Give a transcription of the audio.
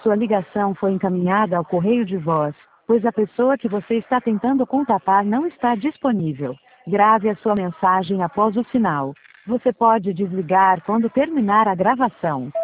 Sua ligação foi encaminhada ao correio de voz, pois a pessoa que você está tentando contatar não está disponível. Grave a sua mensagem após o sinal. Você pode desligar quando terminar a gravação.